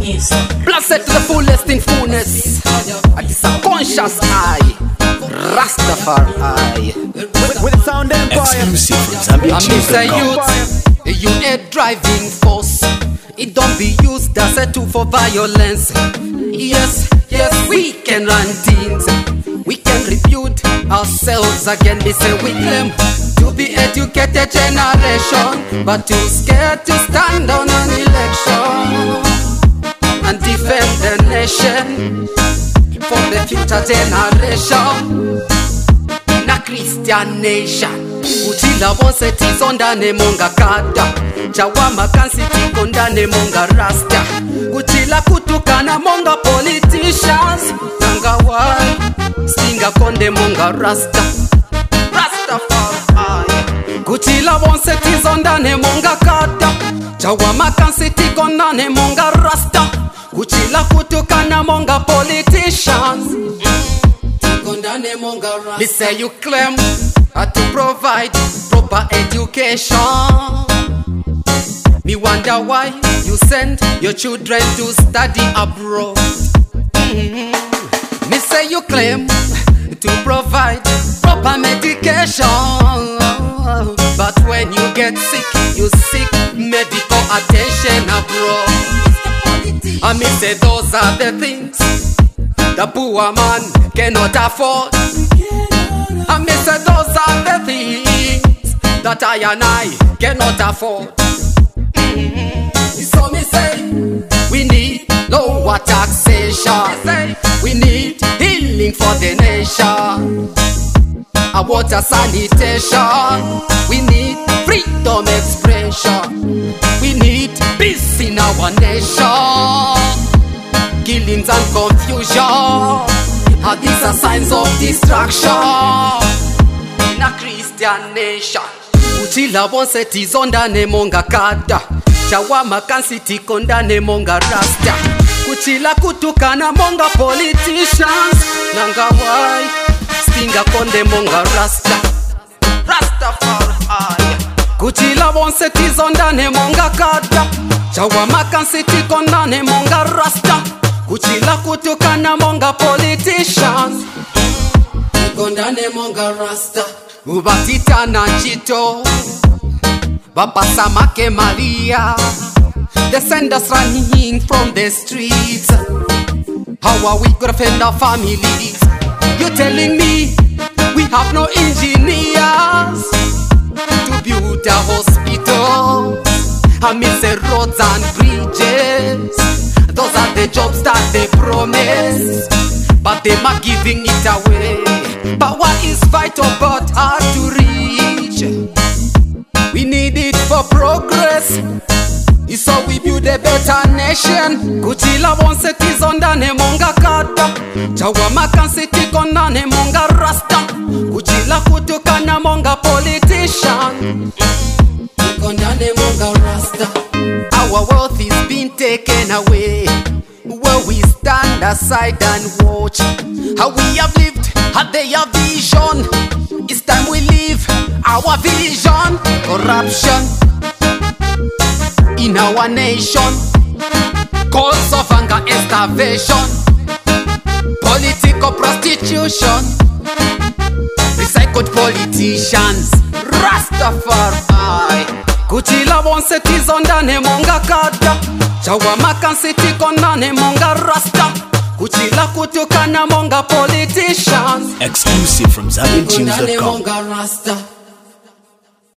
Blessed to the fullest in fullness. At the subconscious eye. Rastafari. With the sound empire. Exclusive from ZambianTunes.com. You ain't driving force. It don't be used as a tool for violence. Yes, we can run things. We can rebuild ourselves again. They say we claim to be educated generation, but too scared to stand on an election and defend the nation for the future generation. In a Christian nation, Uchila bonse tizondane monga kada Chawama kansi tikondane monga rasta Uchila kutukana monga politicians Nanga wai Stinga konde monga rasta Rastafari Uchila bonse tizondane monga kada Chawama kansi tikondane monga rasta Uchila kutukana monga politicians Me say you claim to provide proper education. Me wonder why you send your children to study abroad. Me say you claim to provide proper medication, but when you get sick, you seek medical attention abroad. I me say those are the things the poor man cannot afford. I me say those are the things that I and I cannot afford. So me say we need lower taxation. We need healing for the nation. A water sanitation. We need freedom expression. We need peace in our nation. Killings and confusion, these are signs of destruction in a Christian nation. Uchila bonse tizondane monga kada Chawama kansi tikondane monga rasta Uchila kutukana monga politicians Nanga wai Stinga konde monga rasta Rastafari Uchila bonse tizondane monga kada Chawama kansi tikondane monga rasta Uchila kutukana monga politicians Kondane monga rasta Ubatita na chito Baba Samake Maria They send us running from the streets. How are we gonna defend our families? You're telling me we have no engineers to build a hospital. I miss the roads and bridges. Those are the jobs that they promise, but they are giving it away. Power is vital but hard to reach. We need it for progress. It's how we build a better nation. Kuchila bonse tizondane monga kata Chawama kansi tikondane monga rasta Kuchila kutukana monga politician Tikondane monga rasta. Our wealth is being taken away. Where we stand aside and watch how we have lived, how they have vision. It's time we live our vision. Corruption in our nation, cause of anger and starvation, political prostitution, recycled politicians. Rastafari Kuchila bonse tizondane monga kada Chawama kansi tikondane monga rasta Kuchila kutukana monga politicians. Exclusive from ZambianTunes.com. Monga rasta.